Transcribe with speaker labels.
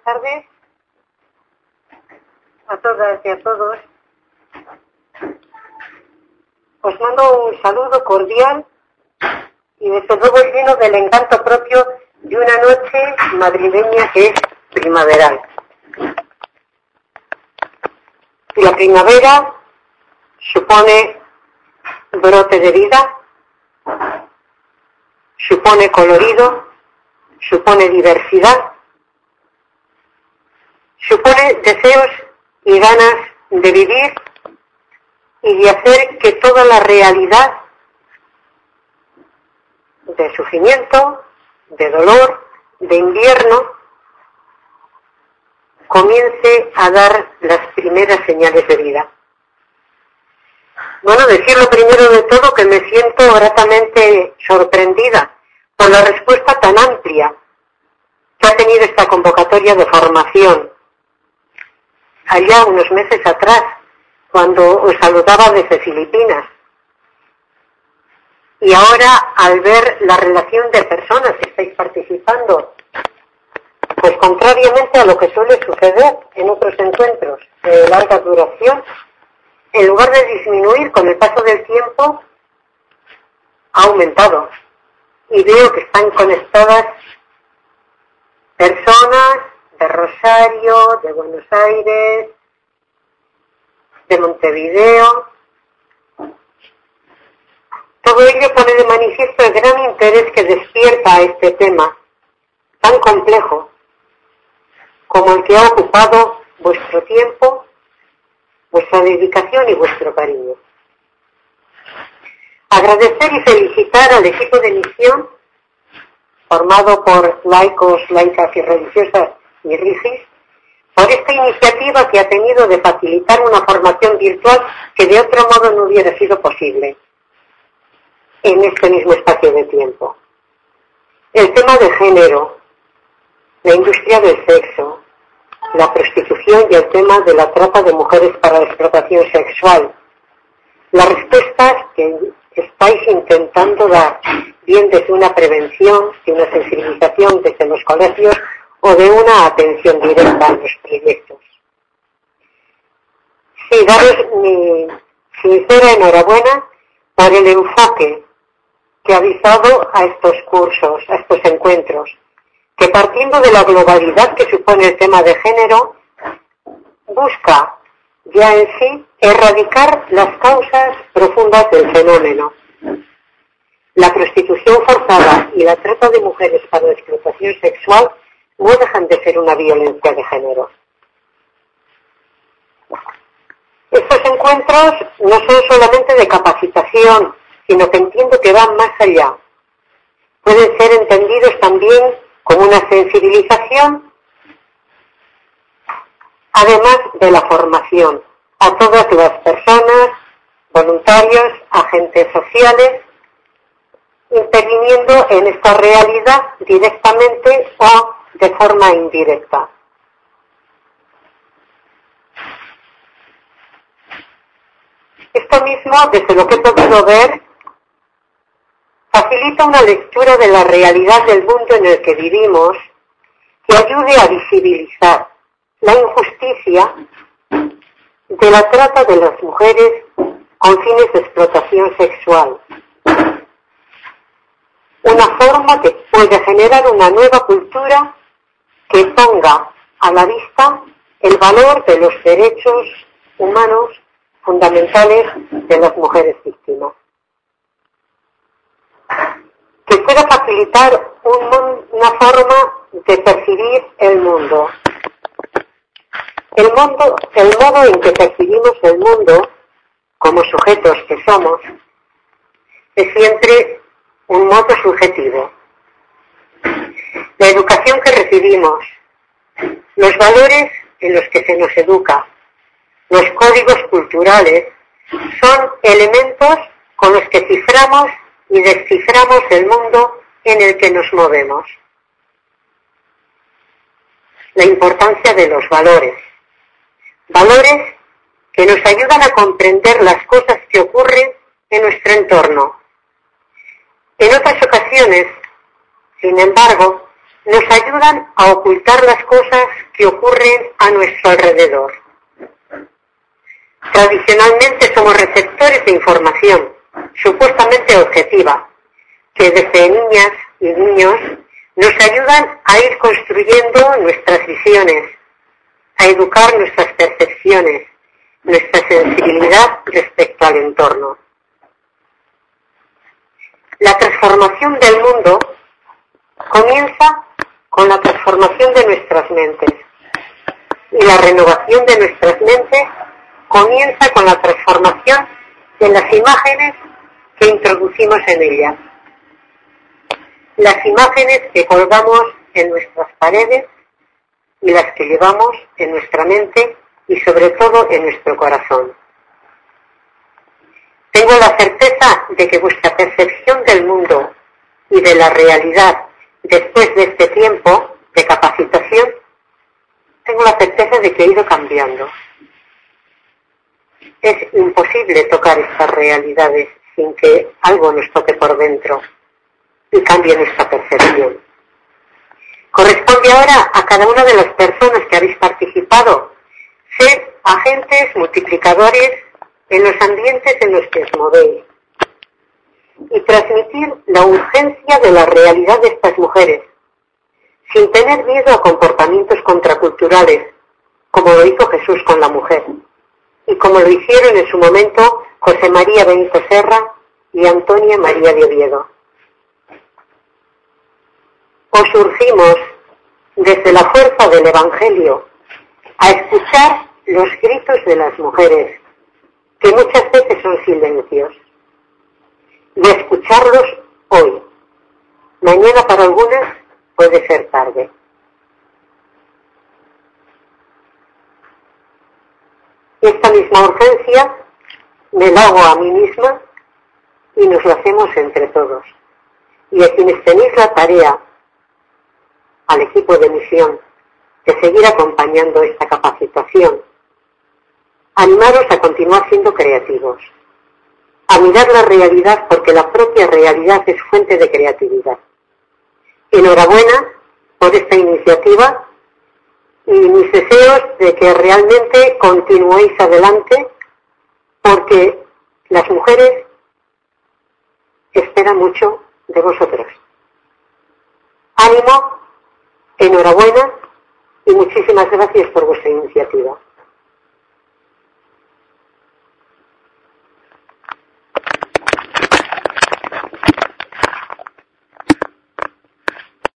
Speaker 1: tardes a todas y a todos. Os mando un saludo cordial y desde luego lleno del encanto propio de una noche madrileña que es primaveral. Y la primavera supone brote de vida, supone colorido, supone diversidad, supone deseos y ganas de vivir y de hacer que toda la realidad de sufrimiento, de dolor, de invierno, comience a dar las primeras señales de vida. Bueno, decir lo primero de todo que me siento gratamente sorprendida por la respuesta tan amplia que ha tenido esta convocatoria de formación. Allá unos meses atrás, cuando os saludaba desde Filipinas. Y ahora, al ver la relación de personas que estáis participando, pues contrariamente a lo que suele suceder en otros encuentros de larga duración, en lugar de disminuir con el paso del tiempo, ha aumentado. Y veo que están conectadas personas de Rosario, de Buenos Aires, de Montevideo. Todo ello pone de manifiesto el gran interés que despierta este tema, tan complejo como el que ha ocupado vuestro tiempo, vuestra dedicación y vuestro cariño. Agradecer y felicitar al equipo de misión, formado por laicos, laicas y religiosas y rigis, por esta iniciativa que ha tenido de facilitar una formación virtual que de otro modo no hubiera sido posible en este mismo espacio de tiempo. El tema de género, la industria del sexo, la prostitución y el tema de la trata de mujeres para la explotación sexual. Las respuestas que estáis intentando dar, bien desde una prevención, de una sensibilización desde los colegios o de una atención directa a los proyectos. Sí, daros mi sincera enhorabuena por el enfoque que habéis dado a estos cursos, a estos encuentros, que partiendo de la globalidad que supone el tema de género, busca ya en sí erradicar las causas profundas del fenómeno. La prostitución forzada y la trata de mujeres para la explotación sexual no dejan de ser una violencia de género. Estos encuentros no son solamente de capacitación, sino que entiendo que van más allá. Pueden ser entendidos también como una sensibilización, además de la formación, a todas las personas, voluntarios, agentes sociales, interviniendo en esta realidad directamente o de forma indirecta. Esto mismo, desde lo que he podido ver, facilita una lectura de la realidad del mundo en el que vivimos que ayude a visibilizar la injusticia de la trata de las mujeres con fines de explotación sexual. Una forma que puede generar una nueva cultura que ponga a la vista el valor de los derechos humanos fundamentales de las mujeres víctimas. Que pueda facilitar una forma de percibir el mundo. El modo en que percibimos el mundo, como sujetos que somos, es siempre un modo subjetivo. La educación que recibimos, los valores en los que se nos educa, los códigos culturales, son elementos con los que ciframos y desciframos el mundo en el que nos movemos. La importancia de los valores. Valores que nos ayudan a comprender las cosas que ocurren en nuestro entorno. En otras ocasiones, sin embargo, nos ayudan a ocultar las cosas que ocurren a nuestro alrededor. Tradicionalmente somos receptores de información, supuestamente objetiva, que desde niñas y niños nos ayudan a ir construyendo nuestras visiones, a educar nuestras percepciones, nuestra sensibilidad respecto al entorno. La transformación del mundo comienza con la transformación de nuestras mentes, y la renovación de nuestras mentes comienza con la transformación de las imágenes que introducimos en ellas. Las imágenes que colgamos en nuestras paredes y las que llevamos en nuestra mente y sobre todo en nuestro corazón. Tengo la certeza de que vuestra percepción del mundo y de la realidad después de este tiempo de capacitación, tengo la certeza de que ha ido cambiando. Es imposible tocar estas realidades sin que algo nos toque por dentro y cambie nuestra percepción. Corresponde ahora a cada una de las personas que habéis participado ser agentes multiplicadores en los ambientes en los que os movéis y transmitir la urgencia de la realidad de estas mujeres, sin tener miedo a comportamientos contraculturales, como lo hizo Jesús con la mujer, y como lo hicieron en su momento José María Benito Serra y Antonia María de Oviedo. Os urgimos, desde la fuerza del Evangelio, a escuchar los gritos de las mujeres, que muchas veces son silencios, y a escucharlos hoy. Mañana para algunas puede ser tarde. Esta misma urgencia me la hago a mí misma y nos la hacemos entre todos. Y a quienes tenéis la tarea, al equipo de misión, de seguir acompañando esta capacitación, animaros a continuar siendo creativos, a mirar la realidad porque la propia realidad es fuente de creatividad. Enhorabuena por esta iniciativa y mis deseos de que realmente continuéis adelante porque las mujeres esperan mucho de vosotros. Ánimo, enhorabuena y muchísimas gracias por vuestra iniciativa.